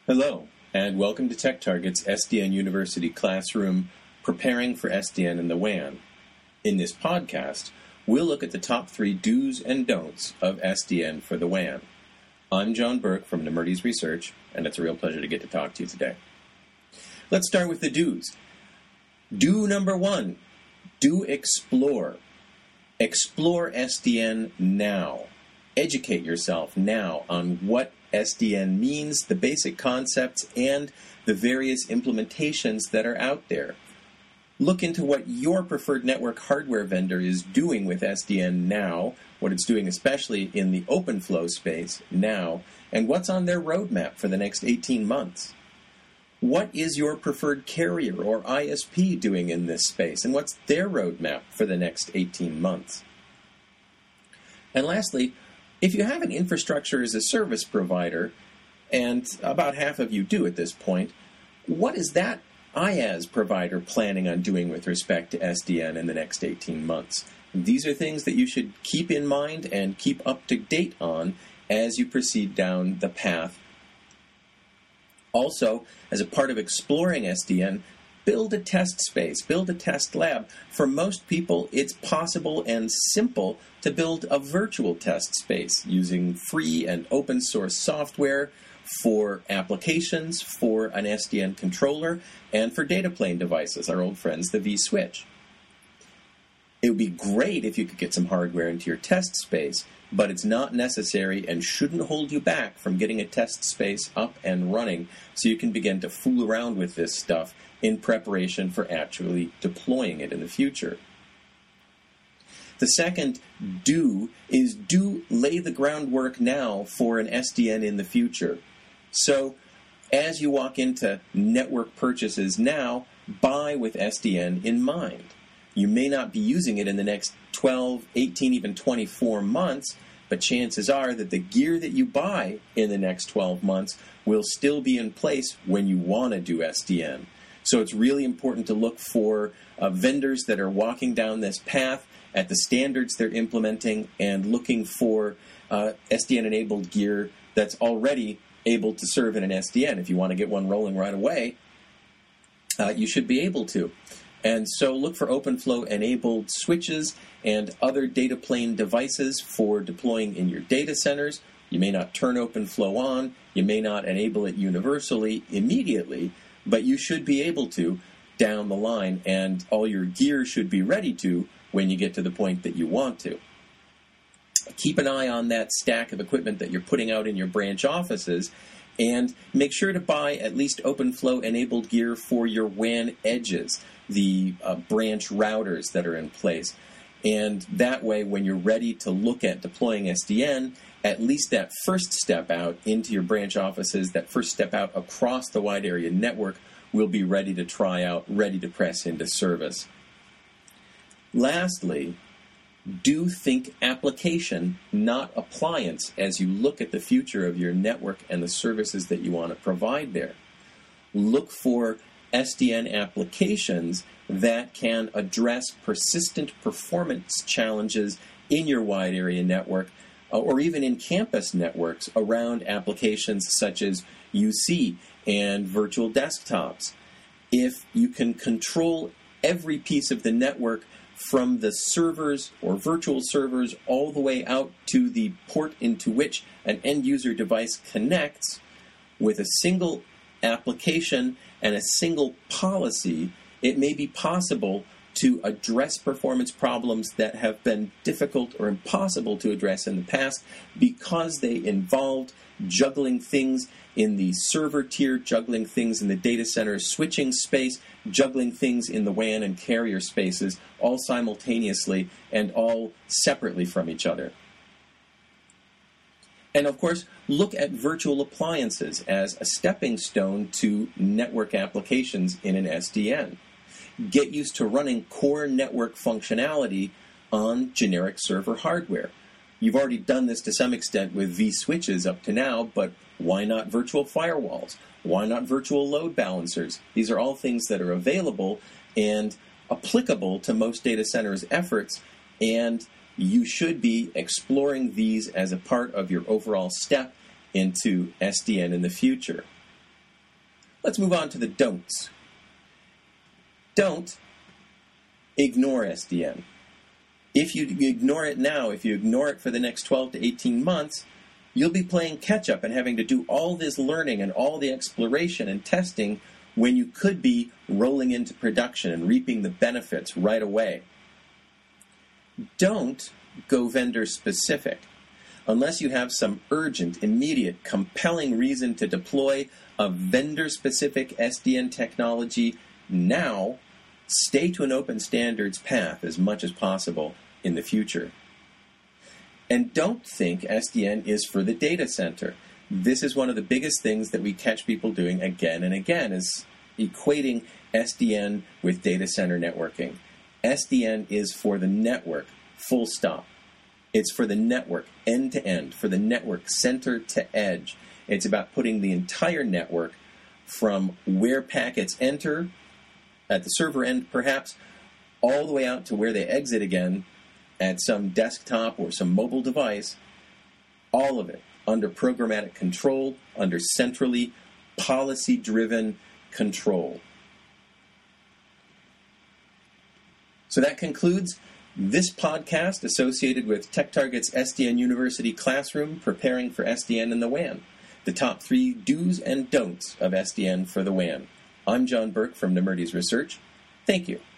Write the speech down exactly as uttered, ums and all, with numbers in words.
Hello, and welcome to TechTarget's S D N University classroom, Preparing for S D N in the W A N. In this podcast, we'll look at the top three do's and don'ts of S D N for the W A N. I'm John Burke from Nemertes Research, and it's a real pleasure to get to talk to you today. Let's start with the do's. Do number one, do explore. Explore S D N now. Educate yourself now on what S D N means, the basic concepts, and the various implementations that are out there. Look into what your preferred network hardware vendor is doing with S D N now, what it's doing especially in the OpenFlow space now, and what's on their roadmap for the next eighteen months. What is your preferred carrier or I S P doing in this space, and what's their roadmap for the next eighteen months? And lastly, if you have an infrastructure as a service provider, and about half of you do at this point, what is that IaaS provider planning on doing with respect to S D N in the next eighteen months? These are things that you should keep in mind and keep up to date on as you proceed down the path. Also, as a part of exploring S D N, build a test space, build a test lab. For most people, it's possible and simple to build a virtual test space using free and open source software for applications, for an S D N controller, and for data plane devices, our old friends, the vSwitch. It would be great if you could get some hardware into your test space, but it's not necessary and shouldn't hold you back from getting a test space up and running so you can begin to fool around with this stuff in preparation for actually deploying it in the future. The second do is do lay the groundwork now for an S D N in the future. So as you walk into network purchases now, buy with S D N in mind. You may not be using it in the next twelve, eighteen, even twenty-four months, but chances are that the gear that you buy in the next twelve months will still be in place when you want to do S D N. So it's really important to look for uh, vendors that are walking down this path at the standards they're implementing and looking for uh, S D N-enabled gear that's already able to serve in an S D N. If you want to get one rolling right away, uh, you should be able to. And so look for OpenFlow-enabled switches and other data plane devices for deploying in your data centers. You may not turn OpenFlow on. You may not enable it universally immediately, but you should be able to down the line, and all your gear should be ready to when you get to the point that you want to. Keep an eye on that stack of equipment that you're putting out in your branch offices, and make sure to buy at least OpenFlow-enabled gear for your W A N edges, the uh, branch routers that are in place. And that way, when you're ready to look at deploying S D N, at least that first step out into your branch offices, that first step out across the wide area network will be ready to try out, ready to press into service. Lastly, do think application, not appliance, as you look at the future of your network and the services that you want to provide there. Look for S D N applications that can address persistent performance challenges in your wide area network, or even in campus networks around applications such as U C and virtual desktops. If you can control every piece of the network from the servers or virtual servers all the way out to the port into which an end user device connects with a single application and a single policy, it may be possible to address performance problems that have been difficult or impossible to address in the past because they involved juggling things in the server tier, juggling things in the data center switching space, juggling things in the W A N and carrier spaces, all simultaneously and all separately from each other. And of course, look at virtual appliances as a stepping stone to network applications in an S D N. Get used to running core network functionality on generic server hardware. You've already done this to some extent with vSwitches up to now, but why not virtual firewalls? Why not virtual load balancers? These are all things that are available and applicable to most data centers' efforts, and you should be exploring these as a part of your overall step into S D N in the future. Let's move on to the don'ts. Don't ignore S D N. If you ignore it now, if you ignore it for the next twelve to eighteen months, you'll be playing catch-up and having to do all this learning and all the exploration and testing when you could be rolling into production and reaping the benefits right away. Don't go vendor-specific. Unless you have some urgent, immediate, compelling reason to deploy a vendor-specific S D N technology now, stay to an open standards path as much as possible in the future. And don't think S D N is for the data center. This is one of the biggest things that we catch people doing again and again, is equating S D N with data center networking. S D N is for the network, full stop. It's for the network end to end, for the network center to edge. It's about putting the entire network from where packets enter, at the server end perhaps, all the way out to where they exit again at some desktop or some mobile device, all of it under programmatic control, under centrally policy-driven control. So that concludes this podcast associated with TechTarget's S D N University Classroom, Preparing for S D N in the W A N, the top three do's and don'ts of S D N for the W A N. I'm John Burke from Nemertes Research. Thank you.